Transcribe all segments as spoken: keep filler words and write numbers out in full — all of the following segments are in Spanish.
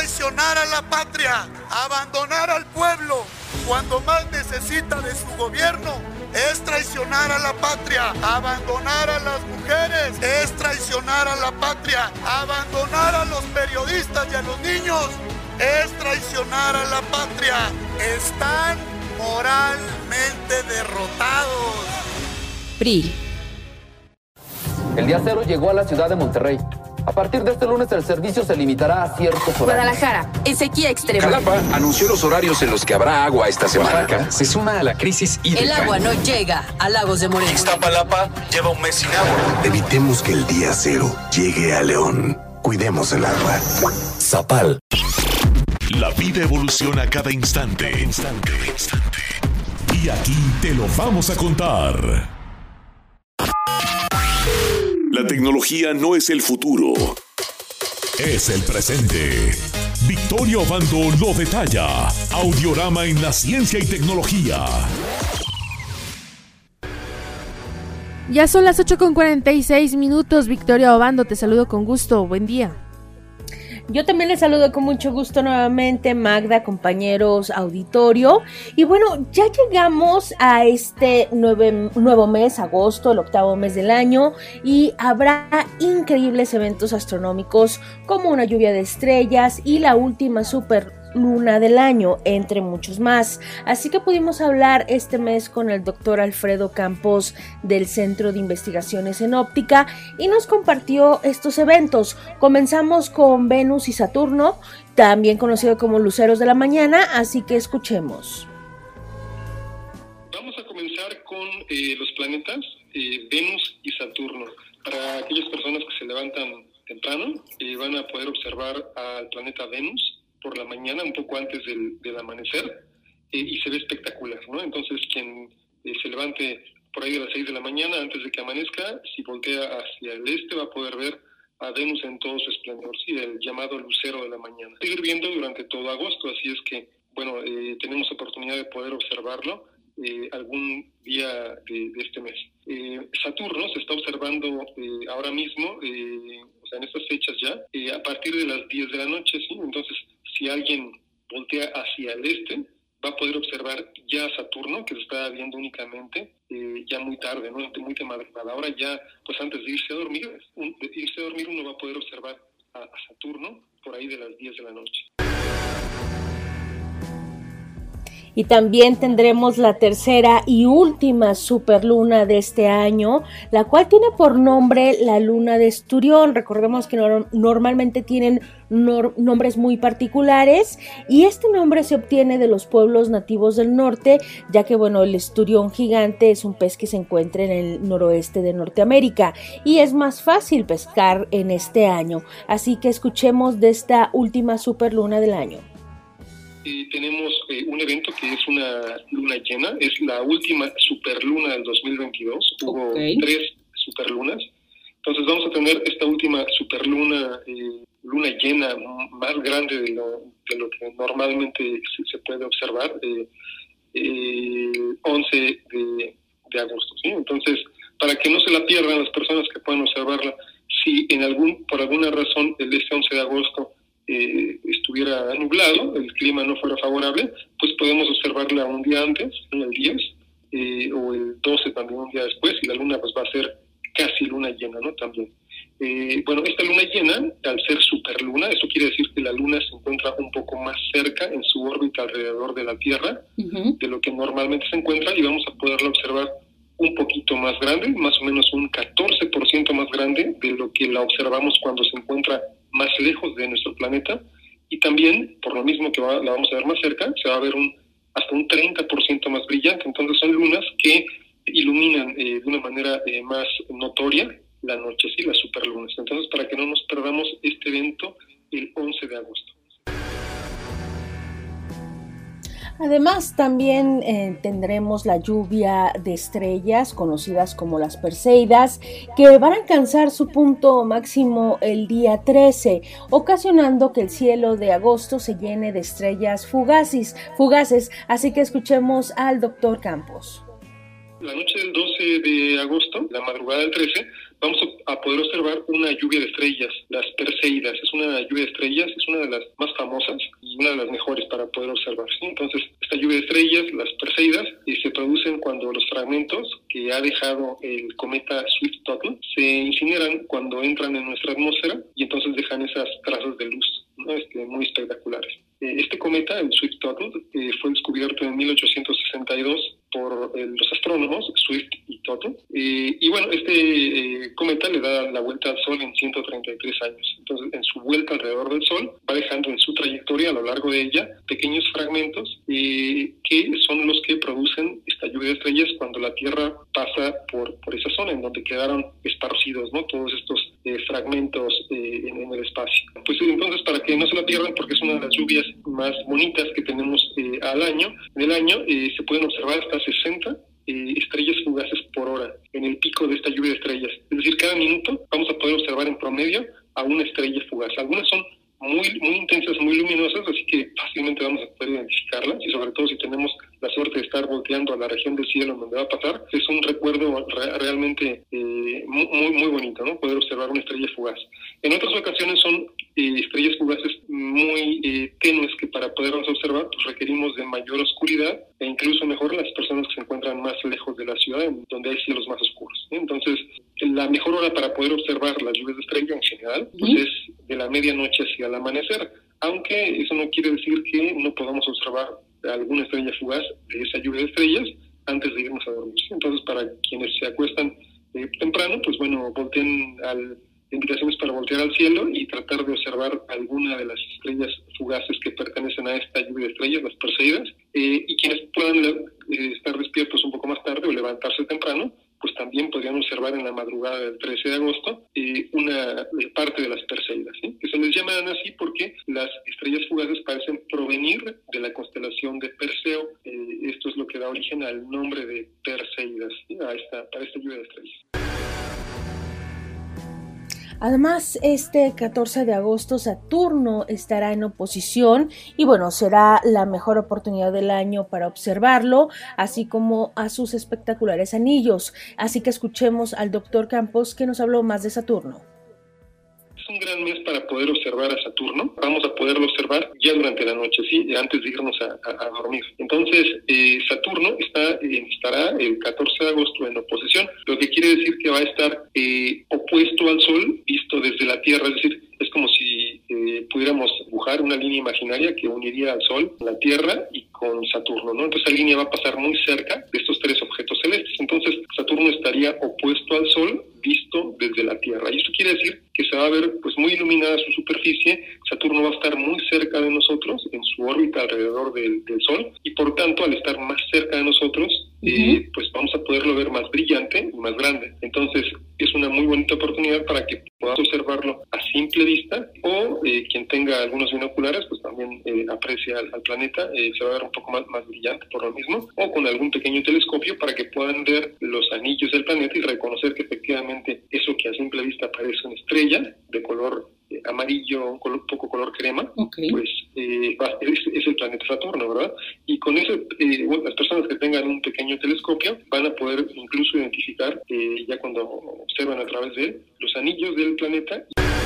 traicionar a la patria, abandonar al pueblo cuando más necesita de su gobierno. Es traicionar a la patria, abandonar a las mujeres, es traicionar a la patria, abandonar a los periodistas y a los niños, es traicionar a la patria. Están moralmente derrotados. P R I. El día cero llegó a la ciudad de Monterrey. A partir de este lunes el servicio se limitará a ciertos horarios. Guadalajara, en sequía extrema. Jalapa anunció los horarios en los que habrá agua esta semana. Oaxaca se suma a la crisis hídrica. El agua no llega a Lagos de Moreno. Iztapalapa lleva un mes sin agua. Evitemos que el día cero llegue a León. Cuidemos el agua. Zapal. La vida evoluciona a cada instante. Instante, instante. Y aquí te lo vamos a contar. La tecnología no es el futuro, es el presente. Victoria Obando lo detalla. Audiorama en la ciencia y tecnología. Ya son las ocho con cuarenta y seis minutos. Victoria Obando, te saludo con gusto. Buen día. Yo también les saludo con mucho gusto nuevamente, Magda, compañeros, auditorio. Y bueno, ya llegamos a este nueve, nuevo mes, agosto, el octavo mes del año, y habrá increíbles eventos astronómicos como una lluvia de estrellas y la última super luna del año, entre muchos más. Así que pudimos hablar este mes con el doctor Alfredo Campos del Centro de Investigaciones en Óptica y nos compartió estos eventos. Comenzamos con Venus y Saturno, también conocido como luceros de la mañana, así que escuchemos. Vamos a comenzar con eh, los planetas eh, Venus y Saturno. Para aquellas personas que se levantan temprano, eh, van a poder observar al planeta Venus por la mañana, un poco antes del, del amanecer, eh, y se ve espectacular, ¿no? Entonces, quien eh, se levante por ahí de las seis de la mañana, antes de que amanezca, si voltea hacia el este, va a poder ver a Venus en todo su esplendor, sí, el llamado lucero de la mañana. Seguir viendo durante todo agosto, así es que, bueno, eh, tenemos oportunidad de poder observarlo eh, algún día de, de este mes. Eh, Saturno se está observando eh, ahora mismo, eh, o sea, en estas fechas ya, eh, a partir de las diez de la noche, ¿sí? Entonces, si alguien voltea hacia el este, va a poder observar ya a Saturno, que se está viendo únicamente eh, ya muy tarde, ¿no? Muy de madrugada. Ahora ya, pues antes de irse a dormir, un, de irse a dormir uno va a poder observar a, a Saturno por ahí de las diez de la noche. Y también tendremos la tercera y última superluna de este año, la cual tiene por nombre la luna de Esturión. Recordemos que no, normalmente tienen nor, nombres muy particulares y este nombre se obtiene de los pueblos nativos del norte, ya que bueno, el esturión gigante es un pez que se encuentra en el noroeste de Norteamérica y es más fácil pescar en este año. Así que escuchemos de esta última superluna del año. Eh, tenemos eh, un evento que es una luna llena, es la última superluna del dos mil veintidós, hubo okay. tres superlunas, entonces vamos a tener esta última superluna, eh, luna llena más grande de lo, de lo que normalmente se, se puede observar, eh, eh, once de, de agosto, ¿sí? Entonces, para que no se la pierdan las personas que puedan observarla, si en algún por alguna razón el este once de agosto Eh, estuviera nublado, el clima no fuera favorable, pues podemos observarla un día antes, en el diez, eh, o el doce también un día después, y la luna pues va a ser casi luna llena, ¿no? También. Eh, bueno, esta luna llena, al ser superluna, esto quiere decir que la luna se encuentra un poco más cerca en su órbita alrededor de la Tierra, uh-huh. de lo que normalmente se encuentra, y vamos a poderla observar un poquito más grande, más o menos un catorce por ciento más grande de lo que la observamos cuando se encuentra más lejos de nuestro planeta, y también, por lo mismo que va, la vamos a ver más cerca, se va a ver un, hasta un treinta por ciento más brillante. Entonces son lunas que iluminan eh, de una manera eh, más notoria la noche, sí, las superlunas. Entonces, para que no nos perdamos este evento el once de agosto. Además, también eh, tendremos la lluvia de estrellas, conocidas como las Perseidas, que van a alcanzar su punto máximo el día trece, ocasionando que el cielo de agosto se llene de estrellas fugaces. fugaces. Así que escuchemos al doctor Campos. La noche del doce de agosto, la madrugada del trece, vamos a poder observar una lluvia de estrellas, las Perseidas. Es una lluvia de estrellas, es una de las más famosas y una de las mejores para poder observar, ¿sí? Entonces, esta lluvia de estrellas, las Perseidas, eh, se producen cuando los fragmentos que ha dejado el cometa Swift-Tuttle se incineran cuando entran en nuestra atmósfera y entonces dejan esas trazas de luz, ¿no? este, muy espectaculares. Eh, este cometa, el Swift-Tuttle, eh, fue descubierto en mil ochocientos sesenta y dos por eh, los astrónomos Swift y Tuttle. Eh, y bueno, este eh, cometa le da la vuelta al Sol en ciento treinta y tres años. Entonces, en su vuelta alrededor del Sol, va dejando en su trayectoria, a lo largo de ella, pequeños fragmentos eh, que son los que producen esta lluvia de estrellas cuando la Tierra pasa por, por esa zona, en donde quedaron esparcidos, ¿no? Todos estos eh, fragmentos eh, en, en el espacio. Pues entonces, para que no se la pierdan, porque es una de las lluvias más bonitas que tenemos eh, al año, en el año eh, se pueden observar hasta sesenta eh, estrellas fugaces por hora en el pico de esta lluvia de estrellas. Es decir, cada minuto vamos a poder observar en promedio a una estrella fugaz. Algunas son muy, muy intensas, muy luminosas, así que fácilmente vamos a poder identificarlas, y sobre todo si tenemos la suerte de estar volteando a la región del cielo donde va a pasar, es un recuerdo re- realmente eh, muy, muy bonito, ¿no? Poder observar una estrella fugaz. En otras ocasiones son eh, estrellas fugaces muy eh, tenues, que para poderlas observar pues requerimos de mayor oscuridad, e incluso mejor las personas que se encuentran más lejos de la ciudad, en donde hay cielos más oscuros, ¿sí? Entonces, la mejor hora para poder observar las lluvias de estrella en general pues ¿sí? es de la medianoche hacia el amanecer, aunque eso no quiere decir que no podamos observar alguna estrella fugaz de esa lluvia de estrellas antes de irnos a dormir. Entonces, para quienes se acuestan eh, temprano, pues bueno, volteen al, invitaciones para voltear al cielo y tratar de observar alguna de las estrellas fugaces que pertenecen a esta lluvia de estrellas, las Perseidas, eh, y quienes puedan eh, estar despiertos un poco más tarde o levantarse temprano, pues también podrían observar en la madrugada del trece de agosto eh, una eh, parte de las Perseidas, ¿sí? Que se les llaman así porque las estrellas fugaces parecen provenir de la constelación de Perseo. Eh, esto es lo que da origen al nombre de Perseidas, ¿sí? a esta, para esta lluvia de estrellas. Además, este catorce de agosto Saturno estará en oposición y bueno, será la mejor oportunidad del año para observarlo, así como a sus espectaculares anillos. Así que escuchemos al doctor Campos, que nos habló más de Saturno. Es un gran mes para poder observar a Saturno. Vamos a poderlo observar ya durante la noche, sí, antes de irnos a, a, a dormir. Entonces, eh, Saturno está, eh, estará el catorce de agosto en oposición, lo que quiere decir que va a estar eh, opuesto al Sol, visto desde la Tierra. Es decir, es como si eh, pudiéramos dibujar una línea imaginaria que uniría al Sol, la Tierra y con Saturno, ¿no? Entonces, esa línea va a pasar muy cerca de estos tres objetos celestes. Entonces, Saturno estaría opuesto al Sol, visto desde la Tierra. Y esto quiere decir que se va a ver pues muy iluminada su superficie. Saturno va a estar muy cerca de nosotros en su órbita alrededor del, del Sol, y por tanto, al estar más cerca de nosotros, uh-huh. eh, pues vamos a poderlo ver más brillante y más grande. Entonces, es una muy bonita oportunidad para que podamos observarlo a simple vista, o eh, quien tenga algunos binoculares, pues también eh, aprecie al, al planeta, eh, se va a ver un poco más, más brillante por lo mismo, o con algún pequeño telescopio para que puedan ver los anillos del planeta y reconocer que efectivamente eso que a simple vista parece una estrella de color eh, amarillo, un color, poco color crema, okay. pues eh, va, es, es el planeta Saturno, ¿verdad? Y con eso, eh, bueno, las personas que tengan un pequeño telescopio van a poder incluso identificar, eh, ya cuando observan a través de él, los anillos del planeta.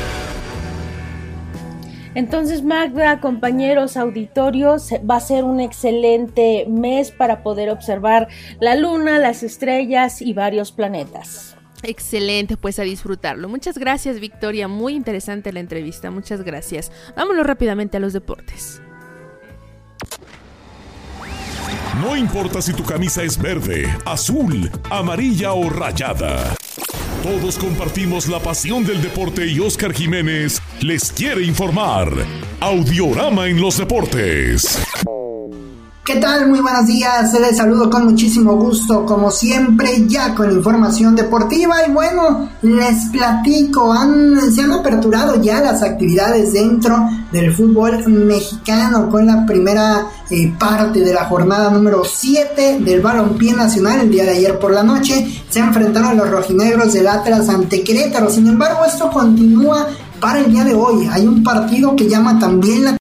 Entonces, Magda, compañeros auditorios, va a ser un excelente mes para poder observar la luna, las estrellas y varios planetas. Excelente, pues a disfrutarlo. Muchas gracias, Victoria, muy interesante la entrevista, muchas gracias. Vámonos rápidamente a los deportes. No importa si tu camisa es verde, azul, amarilla o rayada. Todos compartimos la pasión del deporte y Oscar Jiménez les quiere informar. Audiorama en los deportes. ¿Qué tal? Muy buenos días, les saludo con muchísimo gusto, como siempre, ya con información deportiva. Y bueno, les platico, han, se han aperturado ya las actividades dentro del fútbol mexicano con la primera eh, parte de la jornada número siete del balompié nacional. El día de ayer por la noche se enfrentaron los rojinegros del Atlas ante Querétaro. Sin embargo, esto continúa para el día de hoy. Hay un partido que llama también la